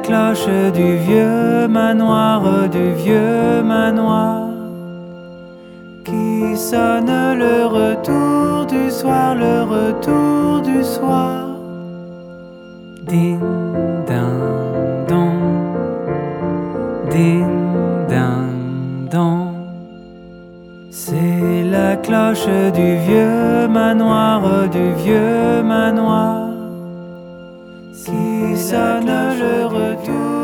cloche du vieux manoir, qui sonne le retour du soir, le retour du soir. Din din don, din din don. C'est la cloche du vieux manoir, qui sonne le retour